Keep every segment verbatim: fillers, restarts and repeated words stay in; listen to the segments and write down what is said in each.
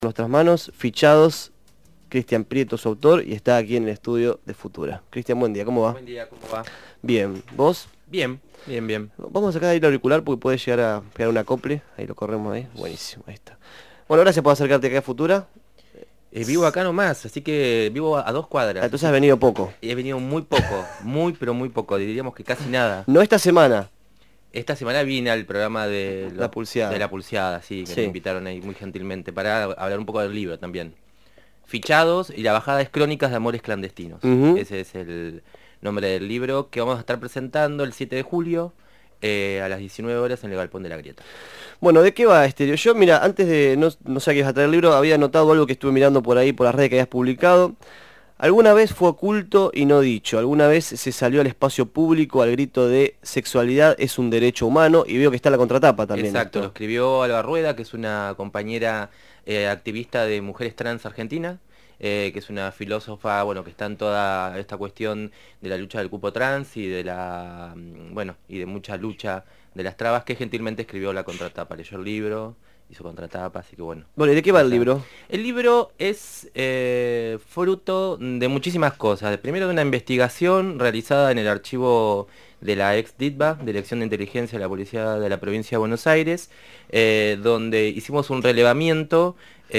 Nuestras manos, Fichados, Cristian Prieto, su autor, y está aquí en el estudio de Futura. Cristian, buen día, ¿cómo va? Buen día, ¿cómo va? Bien, ¿vos? Bien, bien, bien. Vamos a sacar ahí el auricular porque puede llegar a pegar un acople. Ahí lo corremos ahí. Buenísimo, ahí está. Bueno, gracias por acercarte acá a Futura. Eh, vivo acá nomás, así que vivo a, a dos cuadras. Entonces has venido poco. He venido muy poco, muy pero muy poco, diríamos que casi nada. No esta semana. Esta semana vine al programa de La Pulseada. de la Pulseada, sí, que Sí. me invitaron ahí muy gentilmente para hablar un poco del libro también. Fichados y la bajada es Crónicas de Amores Clandestinos. Ujú. Ese es el nombre del libro que vamos a estar presentando el siete de julio eh, a las diecinueve horas en el Galpón de la Grieta. Bueno, ¿de qué va este? Yo, mira, antes de, no, no sé a qué ibas a traer el libro, había notado algo que estuve mirando por ahí, por las redes que habías publicado. Alguna vez fue oculto y no dicho, alguna vez se salió al espacio público al grito de sexualidad es un derecho humano, y veo que está la contratapa también. Exacto, lo Esto. escribió Alba Rueda, que es una compañera eh, activista de mujeres trans argentina, eh, que es una filósofa, bueno, que está en toda esta cuestión de la lucha del cupo trans y de la, mm, bueno, y de mucha lucha de las trabas, que gentilmente escribió la contratapa, leyó el libro, hizo contratapa, así que bueno. Bueno, ¿y de qué va el O sea, libro? El libro es eh, fruto de muchísimas cosas. Primero de una investigación realizada en el archivo de la ex D I T B A, Dirección de Inteligencia de la Policía de la Provincia de Buenos Aires, eh, donde hicimos un relevamiento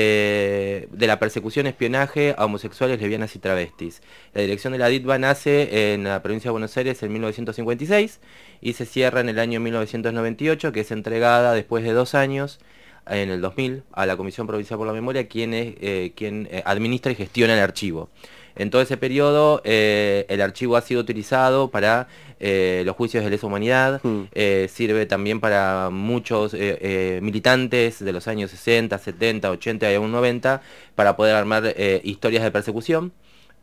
eh, de la persecución y espionaje a homosexuales, lesbianas y travestis. La dirección de la D I T B A nace en la Provincia de Buenos Aires en mil novecientos cincuenta y seis y se cierra en el año mil novecientos noventa y ocho, que es entregada después de dos años en el dos mil a la Comisión Provincial por la Memoria, quien, es, eh, quien eh, administra y gestiona el archivo. En todo ese periodo eh, el archivo ha sido utilizado para eh, los juicios de lesa humanidad, Hmm. eh, sirve también para muchos eh, eh, militantes de los años sesenta, setenta, ochenta y aún noventa, para poder armar eh, historias de persecución.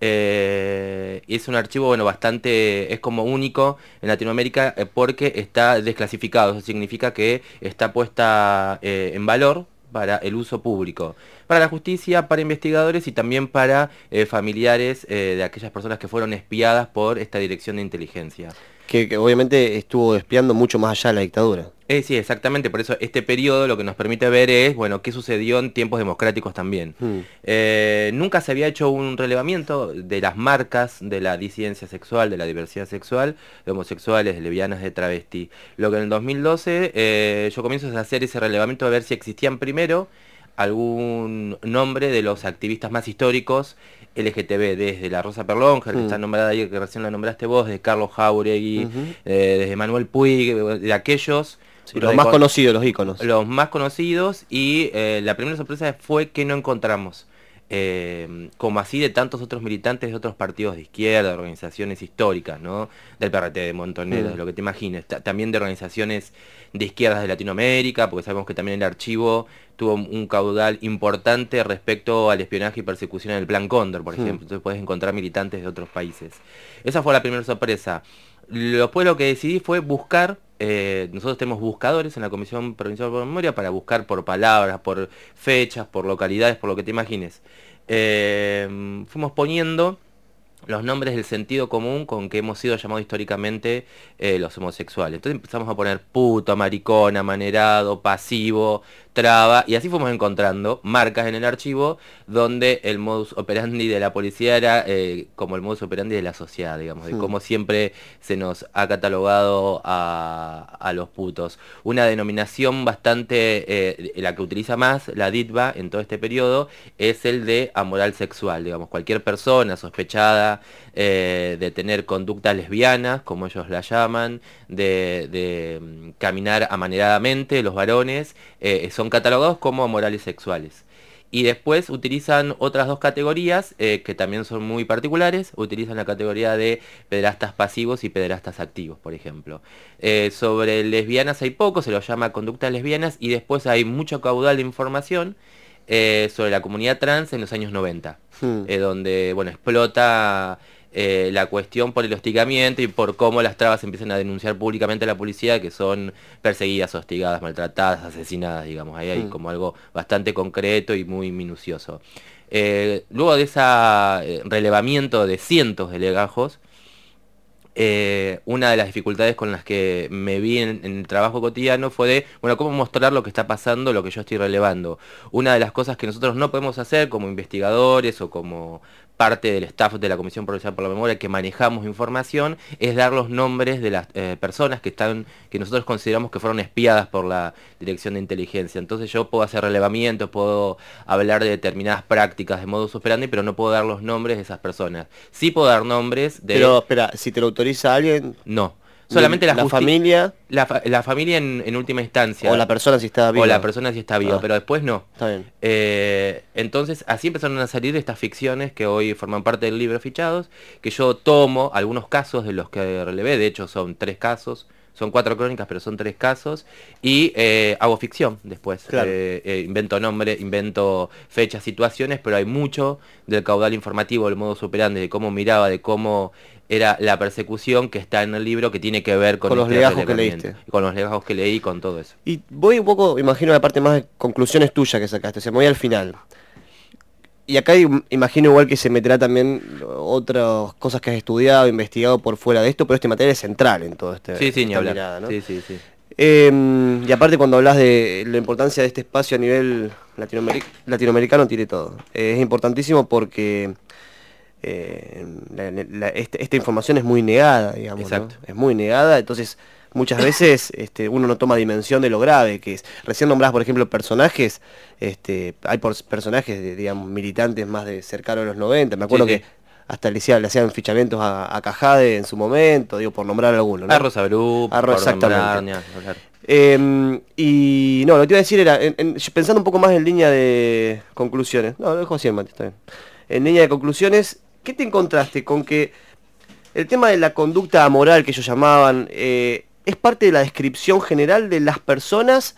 Eh, y es un archivo, bueno, bastante, es como único en Latinoamérica eh, porque está desclasificado. Eso significa que está puesta eh, en valor para el uso público, para la justicia, para investigadores y también para eh, familiares eh, de aquellas personas que fueron espiadas por esta dirección de inteligencia. Que, que obviamente estuvo espiando mucho más allá de la dictadura. Eh, sí, exactamente, por eso este periodo lo que nos permite ver es, bueno, qué sucedió en tiempos democráticos también. Hmm. Eh, nunca se había hecho un relevamiento de las marcas de la disidencia sexual, de la diversidad sexual, de homosexuales, de lesbianas, de travesti. Lo que en el dos mil doce eh, yo comienzo a hacer ese relevamiento a ver si existían primero algún nombre de los activistas más históricos L G T B, desde la Rosa Perlonja, que Mm. está nombrada ahí, que recién la nombraste vos, de Carlos Jauregui, Ujú. eh, desde Manuel Puig, de aquellos... Sí, los más recon- conocidos, los íconos. los más conocidos, y eh, la primera sorpresa fue que no encontramos, eh, como así de tantos otros militantes de otros partidos de izquierda, organizaciones históricas, ¿no? Del P R T, de Montoneros, Mm. de lo que te imagines, ta- también de organizaciones de izquierdas de Latinoamérica, porque sabemos que también el archivo tuvo un caudal importante respecto al espionaje y persecución en el Plan Cóndor, por Mm. ejemplo. Entonces puedes encontrar militantes de otros países. Esa fue la primera sorpresa. Después lo que decidí fue buscar, eh, nosotros tenemos buscadores en la Comisión Provincial por la Memoria para buscar por palabras, por fechas, por localidades, por lo que te imagines. Eh, fuimos poniendo los nombres del sentido común con que hemos sido llamados históricamente eh, los homosexuales. Entonces empezamos a poner puto, maricón, amanerado, pasivo, traba, y así fuimos encontrando marcas en el archivo donde el modus operandi de la policía era eh, como el modus operandi de la sociedad, digamos, de Hmm. cómo siempre se nos ha catalogado a, a los putos. Una denominación bastante, eh, la que utiliza más la D I T B A en todo este periodo, es el de amoral sexual, digamos, cualquier persona sospechada eh, de tener conducta lesbiana, como ellos la llaman, de, de mm, caminar amaneradamente, los varones, eh, son catalogados como amorales sexuales. Y después utilizan otras dos categorías eh, que también son muy particulares. Utilizan la categoría de pederastas pasivos y pederastas activos, por ejemplo. Eh, sobre lesbianas hay poco, se lo llama conductas lesbianas, y después hay mucho caudal de información eh, sobre la comunidad trans en los años noventa, Hmm. eh, donde bueno, explota eh, la cuestión por el hostigamiento y por cómo las trabas empiezan a denunciar públicamente a la policía, que son perseguidas, hostigadas, maltratadas, asesinadas, digamos. Ahí hay Hmm. como algo bastante concreto y muy minucioso. Eh, luego de ese eh, relevamiento de cientos de legajos, eh, una de las dificultades con las que me vi en, en el trabajo cotidiano fue de, bueno, cómo mostrar lo que está pasando, lo que yo estoy relevando. Una de las cosas que nosotros no podemos hacer como investigadores o como parte del staff de la Comisión Provincial por la Memoria que manejamos información, es dar los nombres de las eh, personas que están, que nosotros consideramos que fueron espiadas por la Dirección de Inteligencia. Entonces yo puedo hacer relevamientos, puedo hablar de determinadas prácticas de modus operandi, pero no puedo dar los nombres de esas personas. Sí puedo dar nombres de... Pero, espera, si te lo autoriza alguien... No. Solamente la, la familia... La, fa la familia en, en última instancia. O la persona si está viva. O la persona si está viva, ah. pero después no. Está bien. Eh, entonces, así empezaron a salir estas ficciones que hoy forman parte del libro Fichados, que yo tomo algunos casos de los que relevé, de hecho son tres casos, son cuatro crónicas, pero son tres casos, y eh, hago ficción después. Claro. Eh, eh, invento nombres, invento fechas, situaciones, pero hay mucho del caudal informativo, del modus operandi, de cómo miraba, de cómo... era la persecución que está en el libro, que tiene que ver con, con este los legajos que leíste. Con los legajos que leí, con todo eso. Y voy un poco, imagino, a la parte más de conclusiones tuyas que sacaste, se me voy al final. Y acá imagino igual que se meterá también otras cosas que has estudiado, investigado por fuera de esto, pero este material es central en todo este. Sí, sí, ni hablar. Mirada, ¿no? Sí, sí, sí. Eh, y aparte cuando hablas de la importancia de este espacio a nivel latinoameric latinoamericano, tiene todo. Eh, es importantísimo porque... Eh, la, la, este, esta información es muy negada, digamos. Exacto. ¿No? Es muy negada, entonces muchas veces este, uno no toma dimensión de lo grave que es. Recién nombrás, por ejemplo, personajes, este, hay por personajes, de, digamos, militantes más de cercano a los noventa, me acuerdo sí, sí. que hasta le, hacían, le hacían fichamientos a, a Cajade en su momento, digo, por nombrar alguno, ¿no? A Rosa Bru, por exactamente. Nombrar, eh, y no, lo que te iba a decir era, en, en, pensando un poco más en línea de conclusiones, no, lo dejo así, Mati, está bien. En línea de conclusiones, ¿qué te encontraste con que el tema de la conducta amoral que ellos llamaban eh, es parte de la descripción general de las personas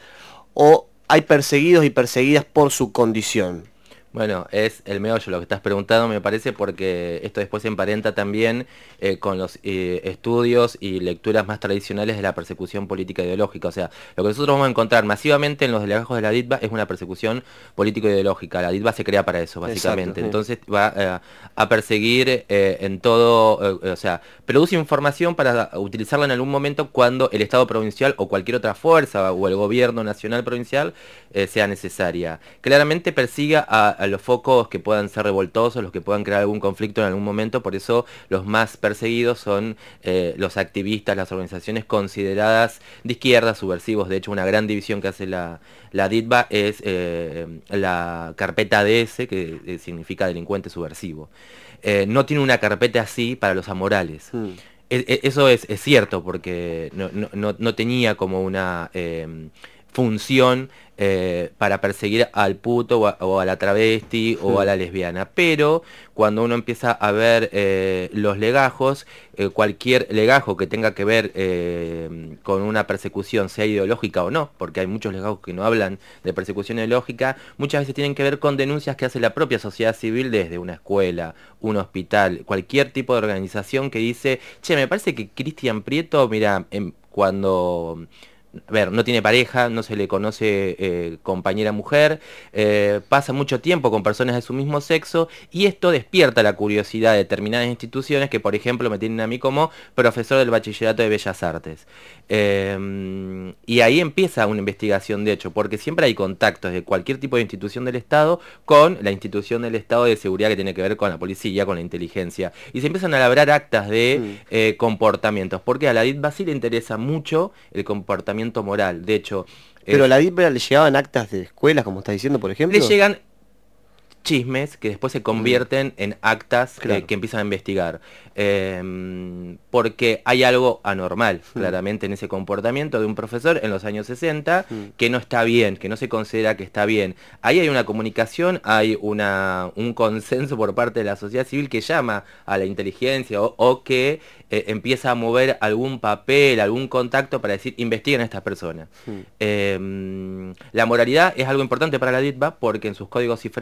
o hay perseguidos y perseguidas por su condición? Bueno, es el meollo lo que estás preguntando, me parece, porque esto después se emparenta también eh, con los eh, estudios y lecturas más tradicionales de la persecución política ideológica. O sea, lo que nosotros vamos a encontrar masivamente en los legajos de la DITBA es una persecución político-ideológica. La DITBA se crea para eso, básicamente. Exacto, Entonces sí. va eh, a perseguir eh, en todo, eh, o sea, produce información para utilizarla en algún momento cuando el Estado provincial o cualquier otra fuerza o el gobierno nacional provincial eh, sea necesaria. Claramente persiga a a los focos que puedan ser revoltosos, los que puedan crear algún conflicto en algún momento, por eso los más perseguidos son eh, los activistas, las organizaciones consideradas de izquierda, subversivos. De hecho, una gran división que hace la, la DITBA es eh, la carpeta D S, que eh, significa delincuente subversivo. Eh, no tiene una carpeta así para los amorales. Hmm. E eso es, es cierto, porque no, no, no tenía como una eh, función eh, para perseguir al puto o a, o a la travesti o a la lesbiana, pero cuando uno empieza a ver eh, los legajos, eh, cualquier legajo que tenga que ver eh, con una persecución, sea ideológica o no, porque hay muchos legajos que no hablan de persecución ideológica, muchas veces tienen que ver con denuncias que hace la propia sociedad civil desde una escuela, un hospital, cualquier tipo de organización que dice, che, me parece que Cristian Prieto, mira, eh, cuando... A ver, no tiene pareja, no se le conoce eh, compañera mujer, eh, pasa mucho tiempo con personas de su mismo sexo y esto despierta la curiosidad de determinadas instituciones que, por ejemplo, me tienen a mí como profesor del Bachillerato de Bellas Artes. Eh, y ahí empieza una investigación, de hecho, porque siempre hay contactos de cualquier tipo de institución del Estado con la institución del Estado de seguridad que tiene que ver con la policía, con la inteligencia. Y se empiezan a labrar actas de mm. eh, comportamientos, porque a la DITBA sí le interesa mucho el comportamiento moral. De hecho, pero eh, a la DITBA le llegaban actas de escuelas, como está diciendo, por ejemplo. Le llegan chismes que después se convierten mm. en actas claro. eh, que empiezan a investigar. Eh, porque hay algo anormal, mm. claramente, en ese comportamiento de un profesor en los años sesenta mm. que no está bien, que no se considera que está bien. Ahí hay una comunicación, hay una, un consenso por parte de la sociedad civil que llama a la inteligencia o, o que eh, empieza a mover algún papel, algún contacto para decir, investiguen a estas personas. Mm. Eh, la moralidad es algo importante para la DITBA porque en sus códigos cifrados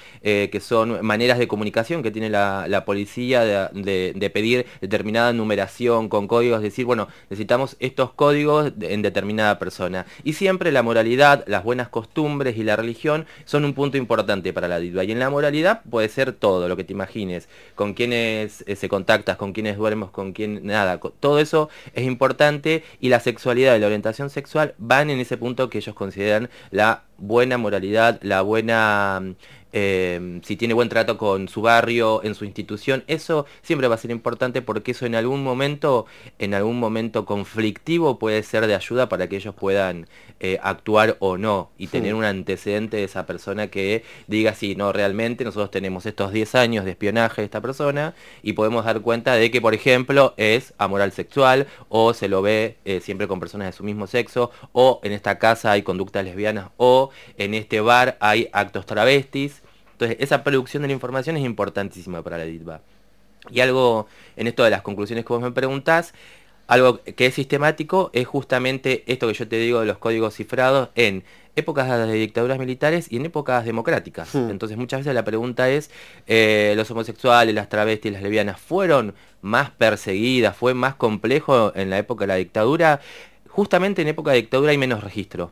eh, que son maneras de comunicación que tiene la, la policía de, de, de pedir determinada numeración con códigos, decir, bueno, necesitamos estos códigos en determinada persona. Y siempre la moralidad, las buenas costumbres y la religión son un punto importante para la DITBA. Y en la moralidad puede ser todo lo que te imagines, con quiénes eh, se contactas, con quiénes duermes, con quién, nada, con, todo eso es importante, y la sexualidad y la orientación sexual van en ese punto que ellos consideran la buena moralidad, la buena... Eh, si tiene buen trato con su barrio, en su institución, eso siempre va a ser importante, porque eso en algún momento, en algún momento conflictivo puede ser de ayuda para que ellos puedan eh, actuar o no, y tener sí. un antecedente de esa persona que diga, sí, no, realmente nosotros tenemos estos diez años de espionaje de esta persona y podemos dar cuenta de que, por ejemplo, es amoral sexual, o se lo ve eh, siempre con personas de su mismo sexo, o en esta casa hay conductas lesbianas, o en este bar hay actos travestis. Entonces, esa producción de la información es importantísima para la DITBA. Y algo, en esto de las conclusiones que vos me preguntás, algo que es sistemático es justamente esto que yo te digo de los códigos cifrados en épocas de dictaduras militares y en épocas democráticas. Hmm. Entonces, muchas veces la pregunta es, eh, ¿los homosexuales, las travestis, las lesbianas fueron más perseguidas, fue más complejo en la época de la dictadura? Justamente en época de dictadura hay menos registro.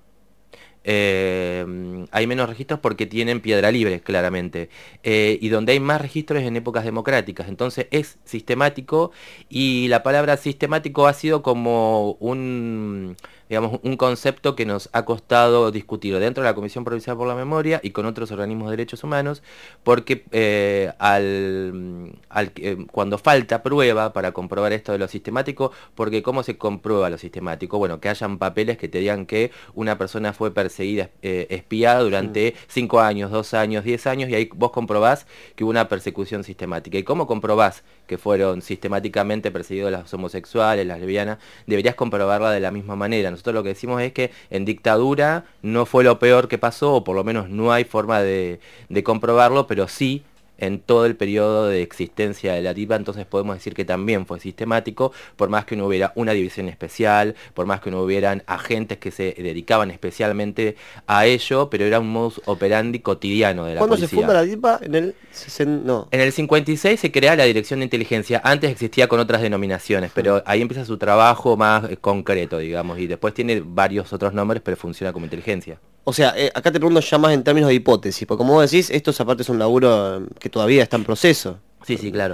Eh, hay menos registros porque tienen piedra libre, claramente, eh, y donde hay más registros es en épocas democráticas. Entonces es sistemático, y la palabra sistemático ha sido como un, digamos, un concepto que nos ha costado discutir dentro de la Comisión Provincial por la Memoria y con otros organismos de derechos humanos, porque eh, al, al, eh, cuando falta prueba para comprobar esto de lo sistemático, porque ¿cómo se comprueba lo sistemático? Bueno, que hayan papeles que te digan que una persona fue perseguida seguida, eh, espiada durante cinco años, dos años, diez años, y ahí vos comprobás que hubo una persecución sistemática. ¿Y cómo comprobás que fueron sistemáticamente perseguidos las homosexuales, las lesbianas? Deberías comprobarla de la misma manera. Nosotros lo que decimos es que en dictadura no fue lo peor que pasó, o por lo menos no hay forma de, de comprobarlo, pero sí en todo el periodo de existencia de la DITBA. Entonces podemos decir que también fue sistemático, por más que no hubiera una división especial, por más que no hubieran agentes que se dedicaban especialmente a ello, pero era un modus operandi cotidiano de la ¿Cuándo policía. se funda la DITBA? En el sesenta, no. En el cincuenta y seis se crea la Dirección de Inteligencia. Antes existía con otras denominaciones, pero ahí empieza su trabajo más eh, concreto, digamos, y después tiene varios otros nombres, pero funciona como inteligencia. O sea, eh, acá te pregunto ya más en términos de hipótesis, porque como vos decís, esto aparte es un laburo que todavía está en proceso. Sí, sí, claro.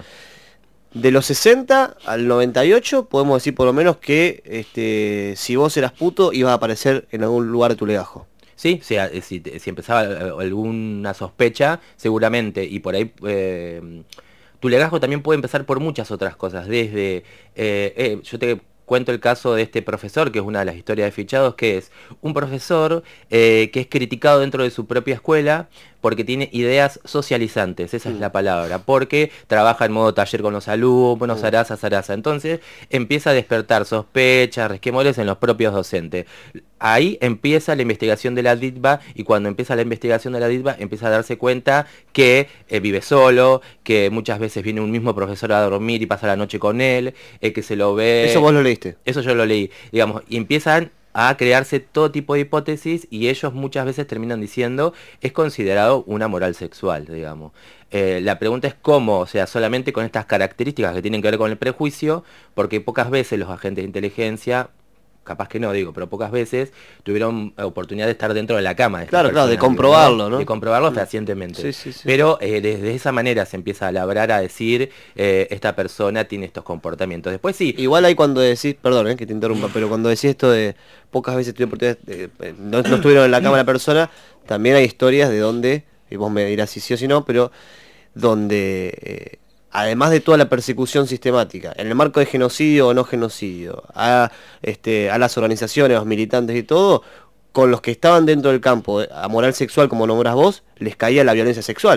De los sesenta al noventa y ocho podemos decir por lo menos que este, si vos eras puto ibas a aparecer en algún lugar de tu legajo. Sí, o sea, si, si empezaba alguna sospecha, seguramente, y por ahí... Eh, tu legajo también puede empezar por muchas otras cosas, desde... Eh, eh, yo te... cuento el caso de este profesor, que es una de las historias de fichados, que es un profesor eh, que es criticado dentro de su propia escuela porque tiene ideas socializantes, esa mm. es la palabra, porque trabaja en modo taller con los alumnos, mm. zaraza, zaraza. Entonces empieza a despertar sospechas, resquemores en los propios docentes. Ahí empieza la investigación de la DITBA, y cuando empieza la investigación de la DITBA empieza a darse cuenta que eh, vive solo, que muchas veces viene un mismo profesor a dormir y pasa la noche con él, eh, que se lo ve... Eso vos lo leíste. Eso yo lo leí, digamos, y empiezan a crearse todo tipo de hipótesis, y ellos muchas veces terminan diciendo es considerado una moral sexual, digamos. Eh, la pregunta es cómo, o sea, solamente con estas características que tienen que ver con el prejuicio, porque pocas veces los agentes de inteligencia, capaz que no, digo, pero pocas veces tuvieron oportunidad de estar dentro de la cama. De claro, claro, de comprobarlo, ¿no? ¿no? De comprobarlo fehacientemente. Sí, sí, sí. Pero eh, desde esa manera se empieza a labrar, a decir, eh, esta persona tiene estos comportamientos. Después sí. Igual hay cuando decís, perdón, eh, que te interrumpa, pero cuando decís esto de pocas veces tuve oportunidad, de, de, no, no estuvieron en la cama la persona, también hay historias de donde, y vos me dirás si sí o si no, pero donde... Eh, además de toda la persecución sistemática, en el marco de genocidio o no genocidio, a, este, a las organizaciones, a los militantes y todo, con los que estaban dentro del campo a moral sexual, como nombrás vos, les caía la violencia sexual.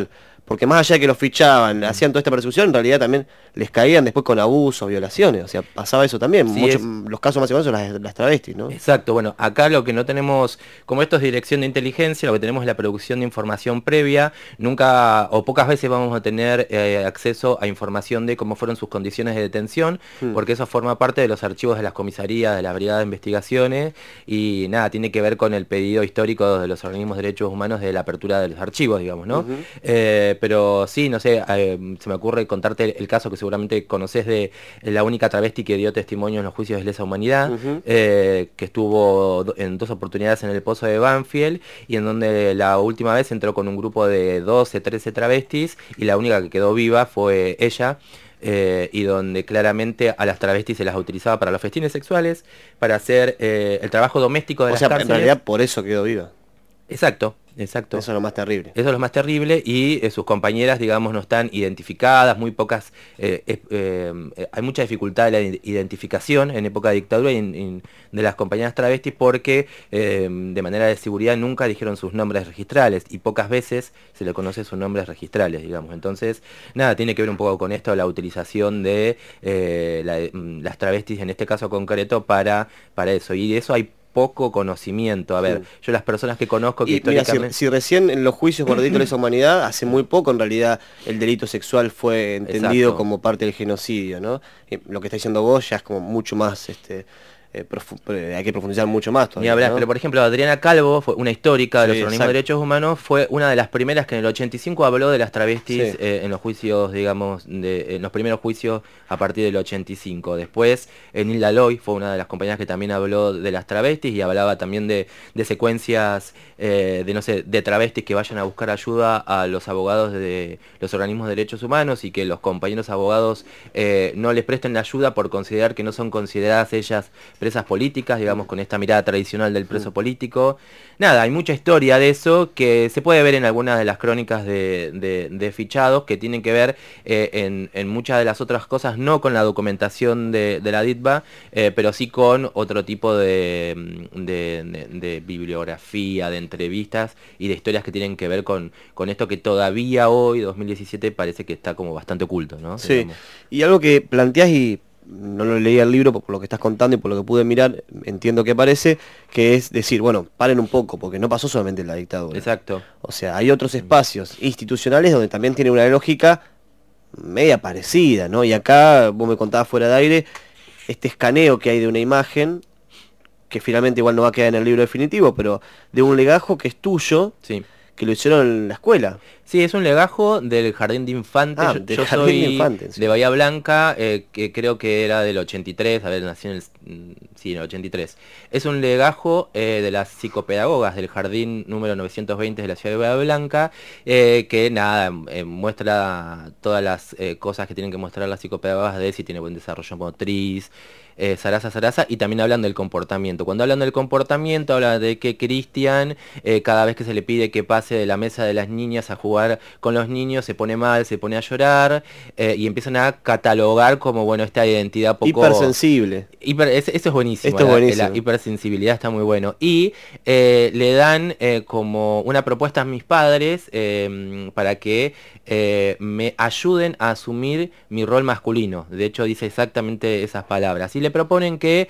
porque más allá de que los fichaban, hacían toda esta persecución, en realidad también les caían después con abusos, violaciones, o sea, pasaba eso también. Sí, Mucho, es... los casos más famosos son las, las travestis, ¿no? Exacto, bueno, acá lo que no tenemos, como esto es dirección de inteligencia, lo que tenemos es la producción de información previa, nunca o pocas veces vamos a tener eh, acceso a información de cómo fueron sus condiciones de detención, hmm. porque eso forma parte de los archivos de las comisarías, de la Brigada de Investigaciones, y nada, tiene que ver con el pedido histórico de los organismos de derechos humanos de la apertura de los archivos, digamos, ¿no? Uh-huh. eh, pero sí, no sé, eh, se me ocurre contarte el, el caso que seguramente conoces de la única travesti que dio testimonio en los juicios de lesa humanidad, uh-huh. eh, que estuvo en dos oportunidades en el Pozo de Banfield, y en donde la última vez entró con un grupo de doce, trece travestis, y la única que quedó viva fue ella. Eh, y donde claramente a las travestis se las utilizaba para los festines sexuales, para hacer eh, el trabajo doméstico de o las sea, cárceles. En realidad por eso quedó viva. Exacto, exacto. Eso es lo más terrible. Eso es lo más terrible, y eh, sus compañeras, digamos, no están identificadas, muy pocas, eh, eh, eh, hay mucha dificultad de la identificación en época de dictadura y en, en, de las compañeras travestis, porque eh, de manera de seguridad nunca dijeron sus nombres registrales, y pocas veces se le conoce sus nombres registrales, digamos. Entonces, nada, tiene que ver un poco con esto, la utilización de eh, la, las travestis, en este caso concreto, para, para eso, y de eso hay poco conocimiento. A ver, sí. yo las personas que conozco que y, históricamente... Mira, si, si recién en los juicios por delito de lesa humanidad, hace muy poco en realidad el delito sexual fue entendido Exacto. como parte del genocidio, ¿no? Y lo que está diciendo vos ya es como mucho más... este Eh, hay que profundizar mucho más todavía, Ni hablar, ¿no? Pero por ejemplo, Adriana Calvo, fue una histórica de los sí, organismos de derechos humanos, fue una de las primeras que en el ochenta y cinco habló de las travestis sí. eh, en los juicios, digamos, de, en los primeros juicios a partir del ochenta y cinco. Después, eh, Nilda Loy fue una de las compañeras que también habló de las travestis y hablaba también de, de secuencias eh, de, no sé, de travestis que vayan a buscar ayuda a los abogados de los organismos de derechos humanos, y que los compañeros abogados eh, no les presten la ayuda por considerar que no son consideradas ellas presas políticas, digamos, con esta mirada tradicional del preso político. Nada, hay mucha historia de eso que se puede ver en algunas de las crónicas de, de, de fichados, que tienen que ver eh, en, en muchas de las otras cosas, no con la documentación de, de la D I T B A, eh, pero sí con otro tipo de, de, de, de bibliografía, de entrevistas y de historias que tienen que ver con, con esto que todavía hoy, dos mil diecisiete, parece que está como bastante oculto, ¿no? Sí, digamos. Y algo que planteás, y no lo leí el libro por lo que estás contando y por lo que pude mirar, entiendo que parece, que es decir, bueno, paren un poco, porque no pasó solamente en la dictadura. Exacto. O sea, hay otros espacios institucionales donde también tiene una lógica media parecida, ¿no? Y acá, vos me contabas fuera de aire, este escaneo que hay de una imagen, que finalmente igual no va a quedar en el libro definitivo, pero de un legajo que es tuyo, sí. que lo hicieron en la escuela. Sí, es un legajo del Jardín de Infantes. Ah, yo yo soy de, Infantes, sí. de Bahía Blanca, eh, que creo que era del ochenta y tres, a ver, nací en el, sí, en el ochenta y tres. Es un legajo eh, de las psicopedagogas del Jardín número novecientos veinte de la ciudad de Bahía Blanca, eh, que nada, eh, muestra todas las eh, cosas que tienen que mostrar las psicopedagogas, de si tiene buen desarrollo motriz, eh, zaraza, zaraza, y también hablan del comportamiento. Cuando hablan del comportamiento, hablan de que Cristian, eh, cada vez que se le pide que pase de la mesa de las niñas a jugar con los niños, se pone mal, se pone a llorar, eh, y empiezan a catalogar como, bueno, esta identidad poco... Hipersensible. Hiper, eso es buenísimo. Esto es buenísimo. La, la hipersensibilidad está muy bueno. Y eh, le dan eh, como una propuesta a mis padres eh, para que eh, me ayuden a asumir mi rol masculino. De hecho, dice exactamente esas palabras. Y le proponen que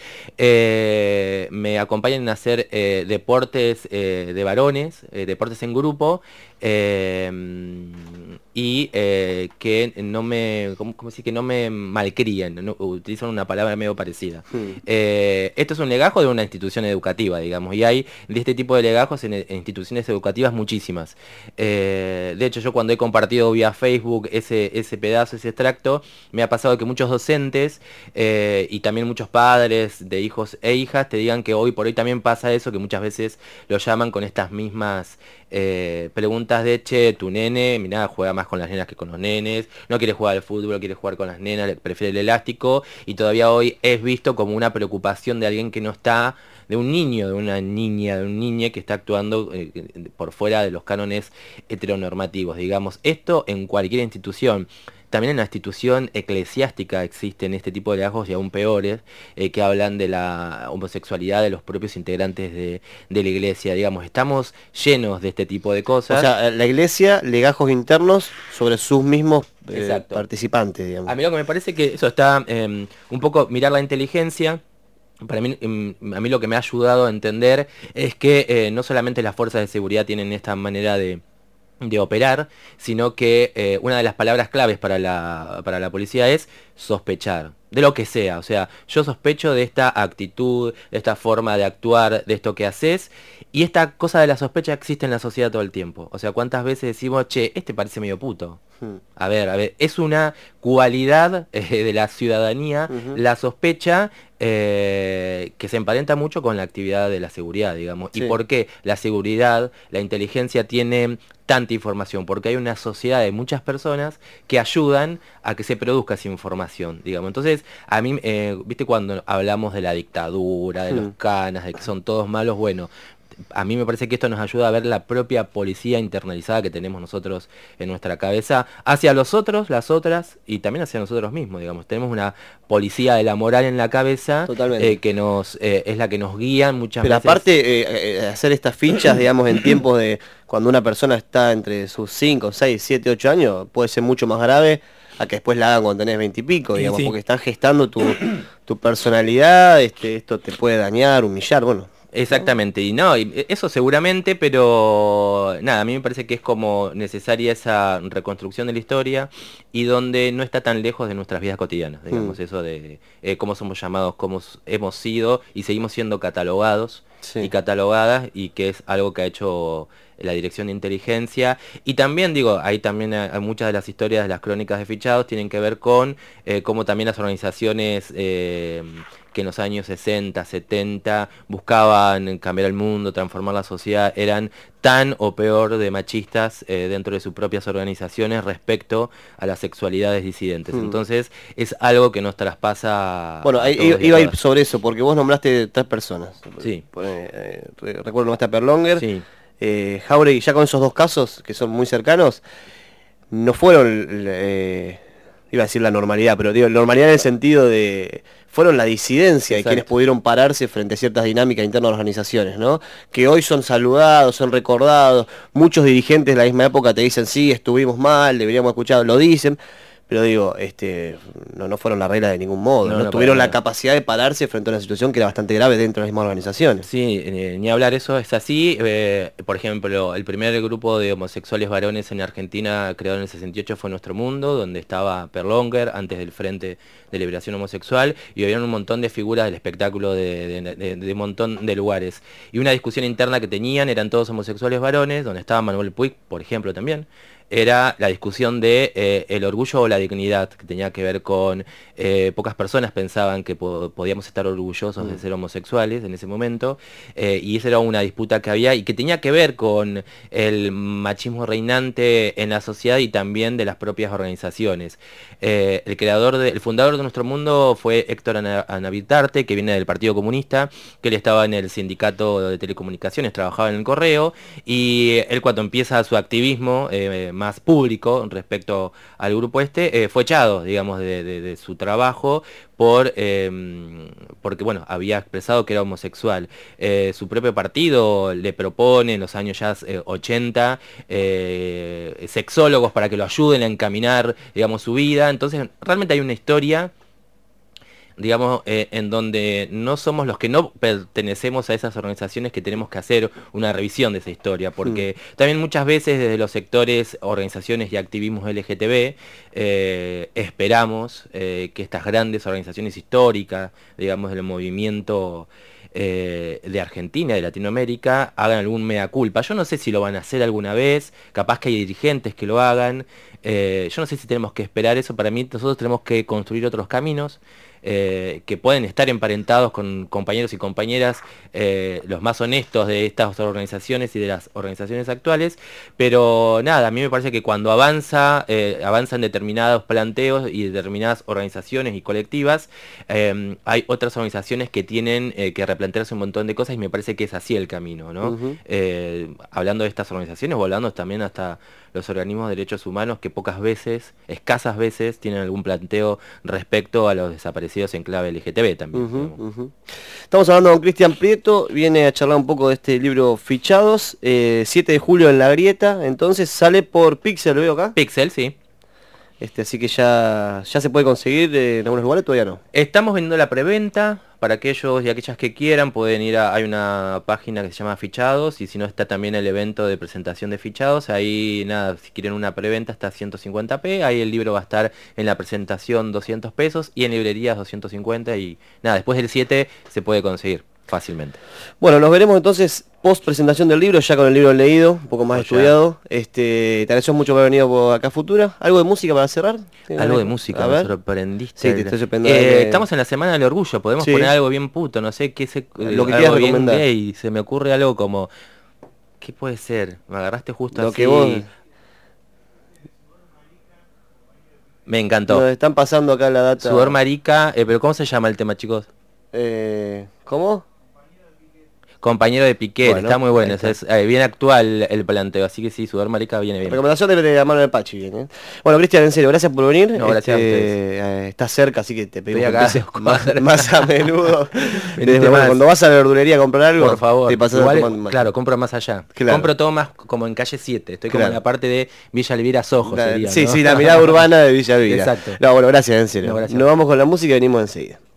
eh, me acompañen a hacer eh, deportes eh, de varones, eh, deportes en grupo, eh, y eh, que no me, ¿cómo, cómo decir? Que no me malcríen, no, utilizan una palabra medio parecida. Hmm. Eh, esto es un legajo de una institución educativa, digamos, y hay de este tipo de legajos en, en instituciones educativas muchísimas. Eh, de hecho, yo cuando he compartido vía Facebook ese, ese pedazo, ese extracto, me ha pasado que muchos docentes eh, y también muchos padres de hijos e hijas te digan que hoy por hoy también pasa eso, que muchas veces lo llaman con estas mismas eh, preguntas de, che, tu nene, mirá, juega más con las nenas que con los nenes, no quiere jugar al fútbol, quiere jugar con las nenas, prefiere el elástico, y todavía hoy es visto como una preocupación de alguien que no está, de un niño, de una niña, de un niñe que está actuando eh, por fuera de los cánones heteronormativos, digamos. Esto en cualquier institución. también en la institución eclesiástica existen este tipo de hallazgos y aún peores, eh, que hablan de la homosexualidad de los propios integrantes de, de la iglesia, digamos, estamos llenos de este tipo de cosas. O sea, la iglesia, legajos internos sobre sus mismos eh, participantes, digamos. A mí lo que me parece que eso está eh, un poco mirar la inteligencia. Para mí, a mí lo que me ha ayudado a entender es que eh, no solamente las fuerzas de seguridad tienen esta manera de, de operar, sino que eh, una de las palabras claves para la, para la policía es sospechar, de lo que sea. O sea, yo sospecho de esta actitud, de esta forma de actuar, de esto que haces, y esta cosa de la sospecha existe en la sociedad todo el tiempo. O sea, ¿cuántas veces decimos, che, este parece medio puto? A ver, a ver, es una cualidad eh, de la ciudadanía, uh-huh. la sospecha, eh, que se emparenta mucho con la actividad de la seguridad, digamos. Sí. ¿Y por qué la seguridad, la inteligencia tiene tanta información? Porque hay una sociedad de muchas personas que ayudan a que se produzca esa información, digamos. Entonces, a mí, eh, viste cuando hablamos de la dictadura, de sí. los canas, de que son todos malos, bueno, a mí me parece que esto nos ayuda a ver la propia policía internalizada que tenemos nosotros en nuestra cabeza hacia los otros, las otras y también hacia nosotros mismos, digamos. Tenemos una policía de la moral en la cabeza eh, que nos eh, es la que nos guía muchas Pero veces. Pero aparte, eh, eh, hacer estas fichas, digamos, en tiempos de cuando una persona está entre sus cinco, seis, siete, ocho años, puede ser mucho más grave a que después la hagan cuando tenés veinte y pico, digamos, sí, sí. porque están gestando tu, tu personalidad, este, esto te puede dañar, humillar, bueno. Exactamente, y no, y eso seguramente, pero nada, a mí me parece que es como necesaria esa reconstrucción de la historia y donde no está tan lejos de nuestras vidas cotidianas, digamos, mm. eso de eh, cómo somos llamados, cómo hemos sido y seguimos siendo catalogados sí. y catalogadas, y que es algo que ha hecho la Dirección de Inteligencia. Y también, digo, ahí también hay muchas de las historias de las crónicas de fichados tienen que ver con eh, cómo también las organizaciones eh, que en los años sesenta, setenta buscaban cambiar el mundo, transformar la sociedad, eran tan o peor de machistas eh, dentro de sus propias organizaciones respecto a las sexualidades disidentes. Hmm. Entonces es algo que nos traspasa. Bueno, ahí, iba, iba a ir sobre eso, porque vos nombraste tres personas. Sí. Eh, recuerdo nombraste a Perlonger, sí. eh, Jauregui, ya con esos dos casos que son muy cercanos, no fueron... Eh, iba a decir la normalidad, pero digo, normalidad en el sentido de... fueron la disidencia y quienes pudieron pararse frente a ciertas dinámicas internas de las organizaciones, ¿no? Que hoy son saludados, son recordados, muchos dirigentes de la misma época te dicen, sí, estuvimos mal, deberíamos escuchar, lo dicen, pero digo, este, no, no fueron la regla de ningún modo, no, no, no tuvieron la nada. capacidad de pararse frente a una situación que era bastante grave dentro de las mismas organizaciones. Sí, eh, ni hablar, eso es así. Eh, por ejemplo, el primer grupo de homosexuales varones en Argentina creado en el sesenta y ocho fue Nuestro Mundo, donde estaba Perlonger, antes del Frente de Liberación Homosexual, y había un montón de figuras del espectáculo de, de, de, de un montón de lugares. Y una discusión interna que tenían, eran todos homosexuales varones, donde estaba Manuel Puig, por ejemplo, también. Era la discusión de eh, el orgullo o la dignidad, que tenía que ver con eh, pocas personas pensaban que po podíamos estar orgullosos mm. de ser homosexuales en ese momento, eh, y esa era una disputa que había y que tenía que ver con el machismo reinante en la sociedad y también de las propias organizaciones. Eh, el creador, de, el fundador de Nuestro Mundo fue Héctor Anavitarte, que viene del Partido Comunista, que él estaba en el sindicato de telecomunicaciones, trabajaba en el correo, y él cuando empieza su activismo eh, más público respecto al grupo este, eh, fue echado, digamos, de, de, de su trabajo por eh, porque, bueno, había expresado que era homosexual. Eh, su propio partido le propone en los años ya eh, ochenta eh, sexólogos para que lo ayuden a encaminar, digamos, su vida. Entonces, realmente hay una historia, digamos, eh, en donde no somos los que no pertenecemos a esas organizaciones que tenemos que hacer una revisión de esa historia, porque sí. también muchas veces desde los sectores, organizaciones y activismos L G T B, eh, esperamos eh, que estas grandes organizaciones históricas, digamos, del movimiento eh, de Argentina, de Latinoamérica, hagan algún mea culpa. Yo no sé si lo van a hacer alguna vez, capaz que hay dirigentes que lo hagan, eh, yo no sé si tenemos que esperar eso. Para mí nosotros tenemos que construir otros caminos, Eh, que pueden estar emparentados con compañeros y compañeras eh, los más honestos de estas organizaciones y de las organizaciones actuales, pero nada, a mí me parece que cuando avanza eh, avanzan determinados planteos y determinadas organizaciones y colectivas, eh, hay otras organizaciones que tienen eh, que replantearse un montón de cosas, y me parece que es así el camino, ¿no? Uh-huh. eh, hablando de estas organizaciones o hablando también hasta los organismos de derechos humanos que pocas veces, escasas veces, tienen algún planteo respecto a los desaparecidos en clave L G T B también. Uh-huh, uh-huh. Estamos hablando con Cristian Prieto, viene a charlar un poco de este libro Fichados, eh, siete de julio en La Grieta, entonces sale por Pixel, ¿lo veo acá? Pixel, sí. Este, así que ya, ya se puede conseguir en algunos lugares, todavía no. Estamos vendiendo la preventa. Para aquellos y aquellas que quieran pueden ir a, hay una página que se llama Fichados, y si no está también el evento de presentación de Fichados, ahí nada, si quieren una preventa está a ciento cincuenta pe, ahí el libro va a estar en la presentación doscientos pesos y en librerías doscientos cincuenta, y nada, después del siete se puede conseguir fácilmente. Bueno, nos veremos entonces post presentación del libro, ya con el libro leído, un poco más O estudiado. Este, te agradecemos mucho por haber venido por acá a Futura. ¿Algo de música para cerrar? Algo de música, a me ver. sorprendiste. Sí, te estoy sorprendiendo. Eh, que... Estamos en la Semana del Orgullo, podemos Sí. poner algo bien puto, no sé qué se, Lo que algo quieras bien recomendar. gay, se me ocurre algo como, ¿qué puede ser? Me agarraste justo Lo así. que vos... Me encantó. Nos están pasando acá la data. Sudor marica, eh, pero ¿cómo se llama el tema, chicos? Eh, ¿Cómo? Compañero de Piquet, Bueno, está muy bueno, ahí está. es, eh, bien actual el planteo, así que sí, Sudor marica viene bien. Recomendación de, de Manuel Pachi, bien, ¿eh? Bueno, Cristian, en serio, gracias por venir. No, gracias a ustedes. eh, estás cerca, así que te pedimos Estoy que acá, empieces a más, dos más a menudo. Venite Desde, bueno, más. cuando vas a la verdulería a comprar algo, Por favor, te pasas igual, a tomar más. claro, compro más allá. Claro. Compro todo más como en calle siete, estoy como Claro. en la parte de Villa Elvira Sojo, La- sería, sí, ¿no? sí, la mirada urbana de Villa Elvira. Exacto. No, bueno, gracias, en serio. No, gracias. Nos vamos con la música y venimos enseguida.